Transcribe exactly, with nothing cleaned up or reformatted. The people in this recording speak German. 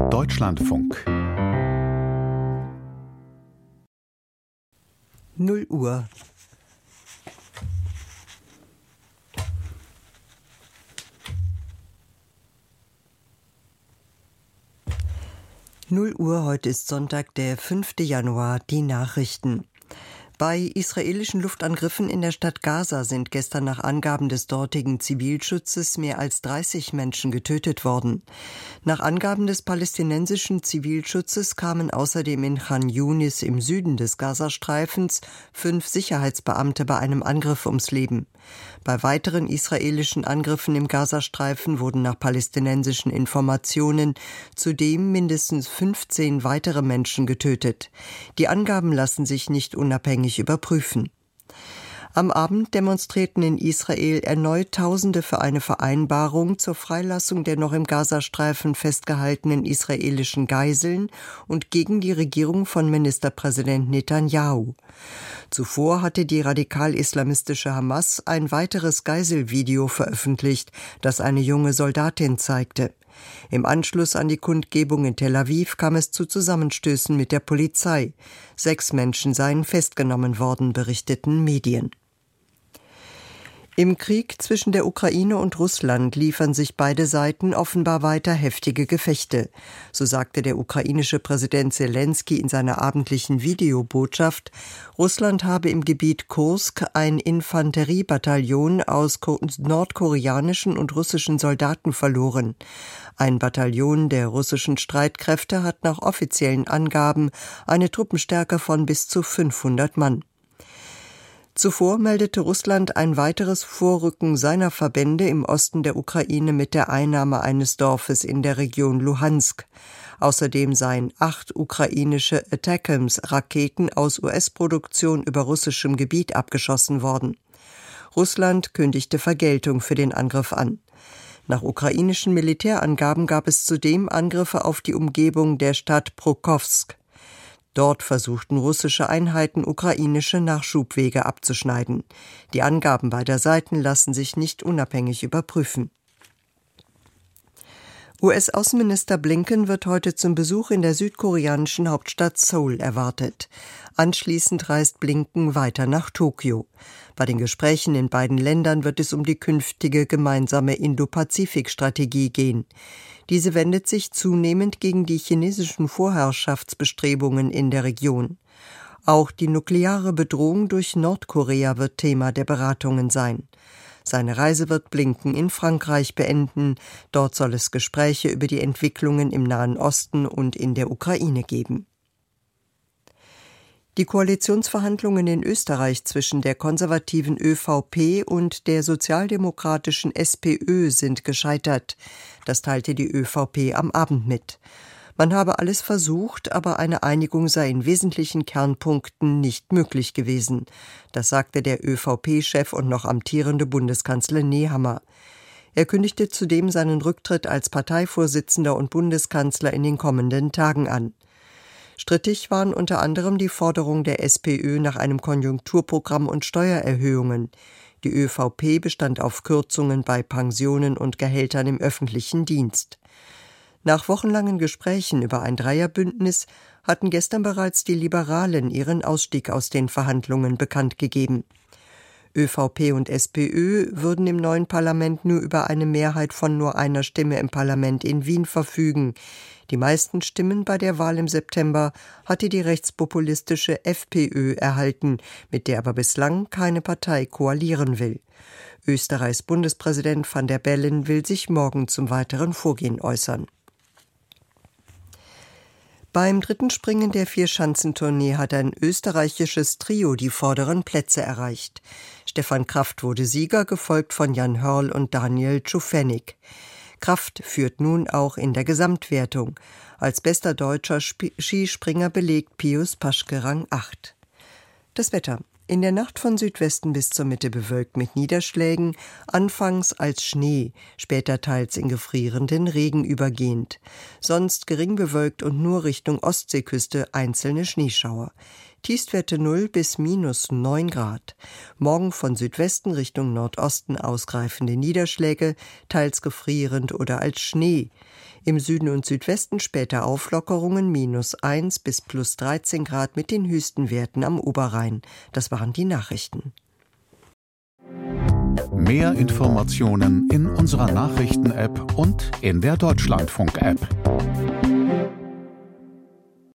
Deutschlandfunk. null Uhr. null Uhr, heute ist Sonntag, der fünfte Januar, die Nachrichten. Bei israelischen Luftangriffen in der Stadt Gaza sind gestern nach Angaben des dortigen Zivilschutzes mehr als dreißig Menschen getötet worden. Nach Angaben des palästinensischen Zivilschutzes kamen außerdem in Chan Yunis im Süden des Gazastreifens fünf Sicherheitsbeamte bei einem Angriff ums Leben. Bei weiteren israelischen Angriffen im Gazastreifen wurden nach palästinensischen Informationen zudem mindestens fünfzehn weitere Menschen getötet. Die Angaben lassen sich nicht unabhängig überprüfen. Am Abend demonstrierten in Israel erneut Tausende für eine Vereinbarung zur Freilassung der noch im Gazastreifen festgehaltenen israelischen Geiseln und gegen die Regierung von Ministerpräsident Netanyahu. Zuvor hatte die radikal-islamistische Hamas ein weiteres Geiselvideo veröffentlicht, das eine junge Soldatin zeigte. Im Anschluss an die Kundgebung in Tel Aviv kam es zu Zusammenstößen mit der Polizei. Sechs Menschen seien festgenommen worden, berichteten Medien. Im Krieg zwischen der Ukraine und Russland liefern sich beide Seiten offenbar weiter heftige Gefechte. So sagte der ukrainische Präsident Selenskyj in seiner abendlichen Videobotschaft, Russland habe im Gebiet Kursk ein Infanteriebataillon aus nordkoreanischen und russischen Soldaten verloren. Ein Bataillon der russischen Streitkräfte hat nach offiziellen Angaben eine Truppenstärke von bis zu fünfhundert Mann. Zuvor meldete Russland ein weiteres Vorrücken seiner Verbände im Osten der Ukraine mit der Einnahme eines Dorfes in der Region Luhansk. Außerdem seien acht ukrainische Attackams-Raketen aus U S-Produktion über russischem Gebiet abgeschossen worden. Russland kündigte Vergeltung für den Angriff an. Nach ukrainischen Militärangaben gab es zudem Angriffe auf die Umgebung der Stadt Pokrovsk. Dort versuchten russische Einheiten, ukrainische Nachschubwege abzuschneiden. Die Angaben beider Seiten lassen sich nicht unabhängig überprüfen. U S-Außenminister Blinken wird heute zum Besuch in der südkoreanischen Hauptstadt Seoul erwartet. Anschließend reist Blinken weiter nach Tokio. Bei den Gesprächen in beiden Ländern wird es um die künftige gemeinsame Indo-Pazifik-Strategie gehen. Diese wendet sich zunehmend gegen die chinesischen Vorherrschaftsbestrebungen in der Region. Auch die nukleare Bedrohung durch Nordkorea wird Thema der Beratungen sein. Seine Reise wird Blinken in Frankreich beenden. Dort soll es Gespräche über die Entwicklungen im Nahen Osten und in der Ukraine geben. Die Koalitionsverhandlungen in Österreich zwischen der konservativen ÖVP und der sozialdemokratischen SPÖ sind gescheitert. Das teilte die ÖVP am Abend mit. Man habe alles versucht, aber eine Einigung sei in wesentlichen Kernpunkten nicht möglich gewesen. Das sagte der ÖVP-Chef und noch amtierende Bundeskanzler Nehammer. Er kündigte zudem seinen Rücktritt als Parteivorsitzender und Bundeskanzler in den kommenden Tagen an. Strittig waren unter anderem die Forderung der SPÖ nach einem Konjunkturprogramm und Steuererhöhungen. Die ÖVP bestand auf Kürzungen bei Pensionen und Gehältern im öffentlichen Dienst. Nach wochenlangen Gesprächen über ein Dreierbündnis hatten gestern bereits die Liberalen ihren Ausstieg aus den Verhandlungen bekannt gegeben. ÖVP und SPÖ würden im neuen Parlament nur über eine Mehrheit von nur einer Stimme im Parlament in Wien verfügen. Die meisten Stimmen bei der Wahl im September hatte die rechtspopulistische FPÖ erhalten, mit der aber bislang keine Partei koalieren will. Österreichs Bundespräsident Van der Bellen will sich morgen zum weiteren Vorgehen äußern. Beim dritten Springen der Vierschanzentournee hat ein österreichisches Trio die vorderen Plätze erreicht. Stefan Kraft wurde Sieger, gefolgt von Jan Hörl und Daniel Czufenik. Kraft führt nun auch in der Gesamtwertung. Als bester deutscher Sp- Skispringer belegt Pius Paschke Rang acht. Das Wetter. In der Nacht von Südwesten bis zur Mitte bewölkt mit Niederschlägen, anfangs als Schnee, später teils in gefrierenden Regen übergehend. Sonst gering bewölkt und nur Richtung Ostseeküste einzelne Schneeschauer. Tiefstwerte null bis minus neun Grad. Morgen von Südwesten Richtung Nordosten ausgreifende Niederschläge, teils gefrierend oder als Schnee. Im Süden und Südwesten später Auflockerungen, minus eins bis plus dreizehn Grad mit den höchsten Werten am Oberrhein. Das waren die Nachrichten. Mehr Informationen in unserer Nachrichten-App und in der Deutschlandfunk-App.